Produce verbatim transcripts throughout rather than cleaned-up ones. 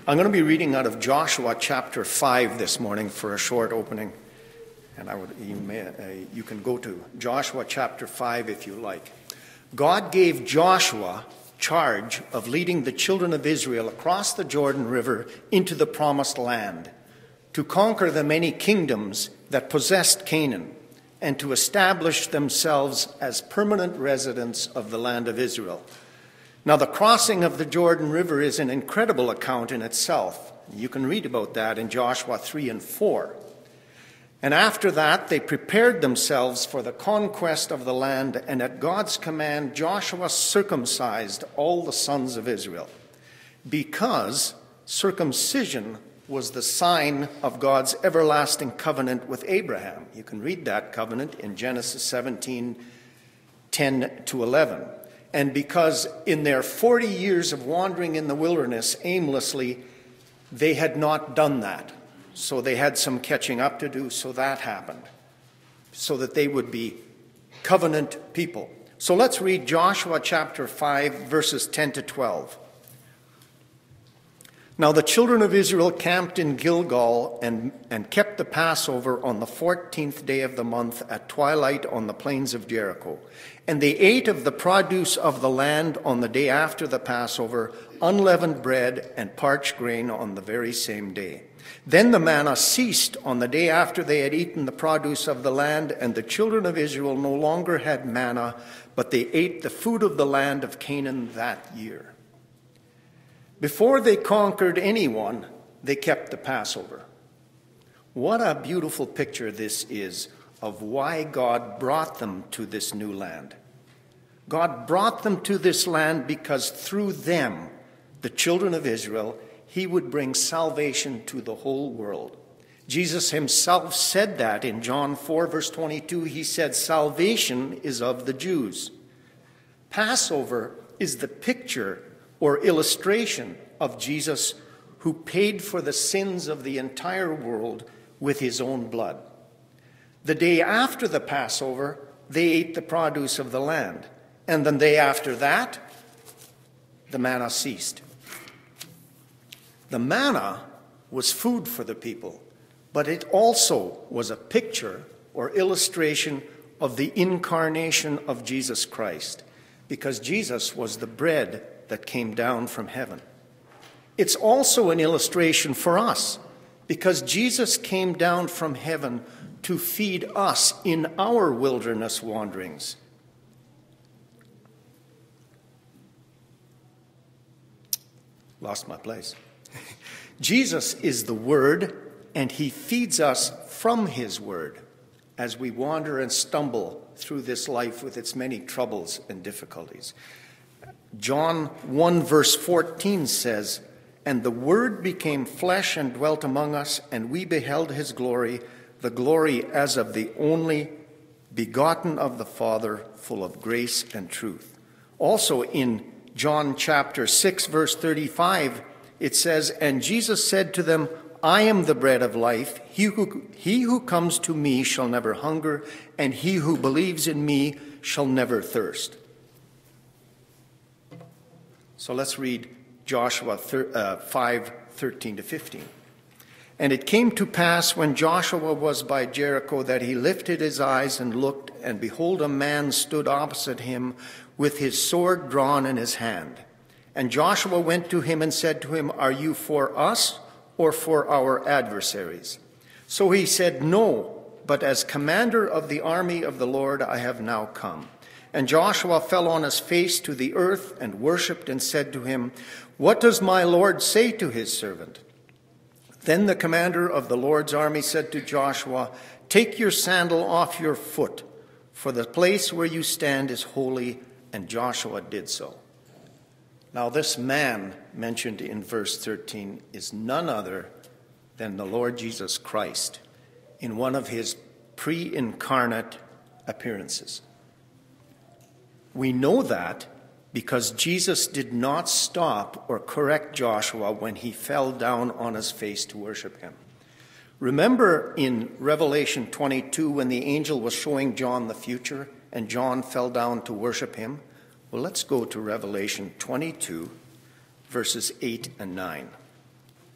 I'm going to be reading out of Joshua chapter five this morning for a short opening. And I would, you, may, uh, you can go to Joshua chapter five if you like. God gave Joshua charge of leading the children of Israel across the Jordan River into the promised land, to conquer the many kingdoms that possessed Canaan, and to establish themselves as permanent residents of the land of Israel. Now, the crossing of the Jordan River is an incredible account in itself. You can read about that in Joshua three and four. And after that, they prepared themselves for the conquest of the land, and at God's command, Joshua circumcised all the sons of Israel, because circumcision was the sign of God's everlasting covenant with Abraham. You can read that covenant in Genesis seventeen, ten to eleven. And because in their forty years of wandering in the wilderness aimlessly, they had not done that. So they had some catching up to do, so that happened, so that they would be covenant people. So let's read Joshua chapter five, verses ten to twelve. Now the children of Israel camped in Gilgal and, and kept the Passover on the fourteenth day of the month at twilight on the plains of Jericho. And they ate of the produce of the land on the day after the Passover, unleavened bread and parched grain on the very same day. Then the manna ceased on the day after they had eaten the produce of the land, and the children of Israel no longer had manna, but they ate the food of the land of Canaan that year. Before they conquered anyone, they kept the Passover. What a beautiful picture this is of why God brought them to this new land. God brought them to this land because through them, the children of Israel, he would bring salvation to the whole world. Jesus himself said that in John four, verse twenty-two. He said, "Salvation is of the Jews." Passover is the picture or illustration of Jesus, who paid for the sins of the entire world with his own blood. The day after the Passover, they ate the produce of the land. And the day after that, the manna ceased. The manna was food for the people, but it also was a picture or illustration of the incarnation of Jesus Christ, because Jesus was the bread that came down from heaven. It's also an illustration for us, because Jesus came down from heaven to feed us in our wilderness wanderings. Lost my place. Jesus is the Word, and he feeds us from his Word as we wander and stumble through this life with its many troubles and difficulties. John one, verse fourteen says, "And the Word became flesh and dwelt among us, and we beheld his glory, the glory as of the only begotten of the Father, full of grace and truth." Also in John chapter six, verse thirty-five, it says, "And Jesus said to them, I am the bread of life. He who, he who comes to me shall never hunger, and he who believes in me shall never thirst." So let's read Joshua five, thirteen to fifteen. "And it came to pass when Joshua was by Jericho that he lifted his eyes and looked, and behold, a man stood opposite him with his sword drawn in his hand. And Joshua went to him and said to him, Are you for us or for our adversaries? So he said, No, but as commander of the army of the Lord I have now come. And Joshua fell on his face to the earth and worshipped and said to him, What does my Lord say to his servant? Then the commander of the Lord's army said to Joshua, Take your sandal off your foot, for the place where you stand is holy. And Joshua did so. Now this man mentioned in verse thirteen is none other than the Lord Jesus Christ in one of his pre-incarnate appearances. We know that because Jesus did not stop or correct Joshua when he fell down on his face to worship him. Remember in Revelation twenty-two when the angel was showing John the future and John fell down to worship him? Well, let's go to Revelation twenty-two, verses eight and nine.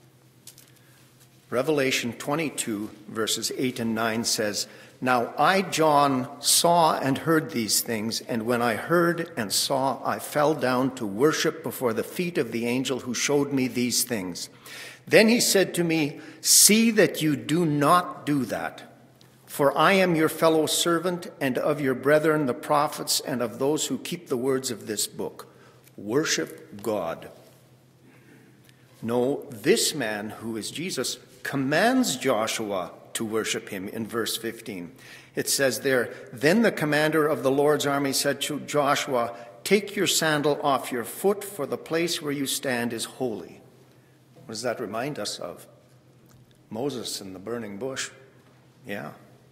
Revelation twenty-two, verses eight and nine says, "Now I, John, saw and heard these things, and when I heard and saw, I fell down to worship before the feet of the angel who showed me these things. Then he said to me, 'See that you do not do that, for I am your fellow servant and of your brethren the prophets and of those who keep the words of this book. Worship God.' No, this man, who is Jesus, commands Joshua to worship him in verse fifteen. It says there, 'Then the commander of the Lord's army said to Joshua, "Take your sandal off your foot, for the place where you stand is holy." What does that remind us of? Moses in the burning bush. Yeah.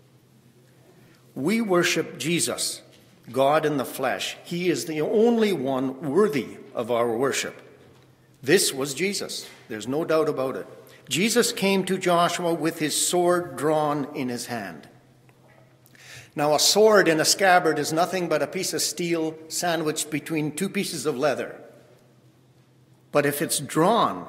We worship Jesus, God in the flesh. He is the only one worthy of our worship. This was Jesus. There's no doubt about it. Jesus came to Joshua with his sword drawn in his hand. Now, a sword in a scabbard is nothing but a piece of steel sandwiched between two pieces of leather. But if it's drawn,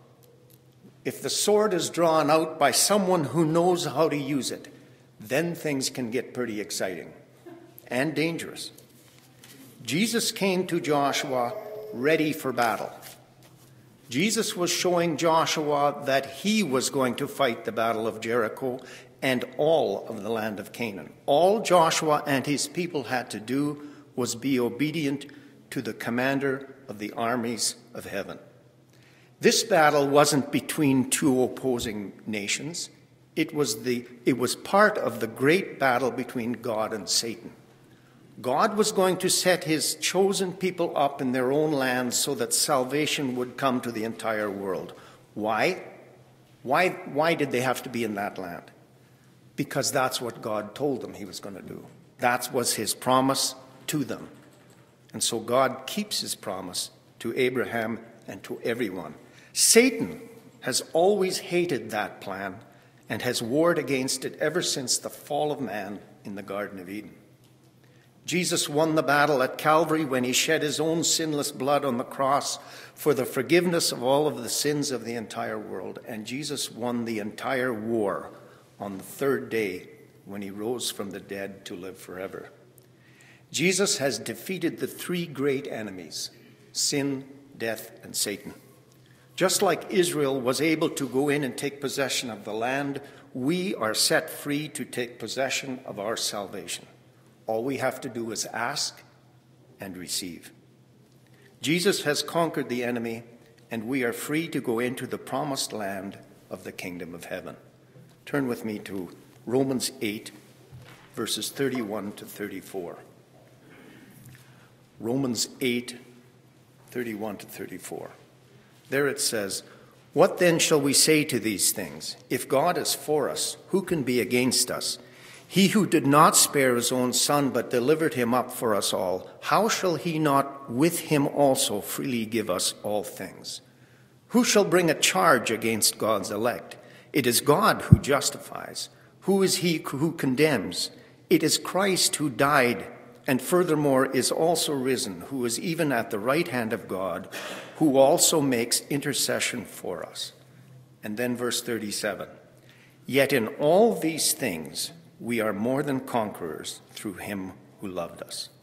if the sword is drawn out by someone who knows how to use it, then things can get pretty exciting and dangerous. Jesus came to Joshua ready for battle. Jesus was showing Joshua that he was going to fight the battle of Jericho and all of the land of Canaan. All Joshua and his people had to do was be obedient to the commander of the armies of heaven. This battle wasn't between two opposing nations. It was the, it was part of the great battle between God and Satan. God was going to set his chosen people up in their own land so that salvation would come to the entire world. Why? Why, why did they have to be in that land? Because that's what God told them he was going to do. That was his promise to them. And so God keeps his promise to Abraham and to everyone. Satan has always hated that plan and has warred against it ever since the fall of man in the Garden of Eden. Jesus won the battle at Calvary when he shed his own sinless blood on the cross for the forgiveness of all of the sins of the entire world. And Jesus won the entire war on the third day when he rose from the dead to live forever. Jesus has defeated the three great enemies, sin, death, and Satan. Just like Israel was able to go in and take possession of the land, we are set free to take possession of our salvation. All we have to do is ask and receive. Jesus has conquered the enemy, and we are free to go into the promised land of the kingdom of heaven. Turn with me to Romans eight, verses thirty-one to thirty-four. Romans eight, thirty-one to thirty-four. There it says, "What then shall we say to these things? If God is for us, who can be against us? He who did not spare his own son, but delivered him up for us all, how shall he not with him also freely give us all things? Who shall bring a charge against God's elect? It is God who justifies. Who is he who condemns? It is Christ who died, and furthermore is also risen, who is even at the right hand of God, who also makes intercession for us." And then verse thirty-seven, "Yet in all these things we are more than conquerors through him who loved us."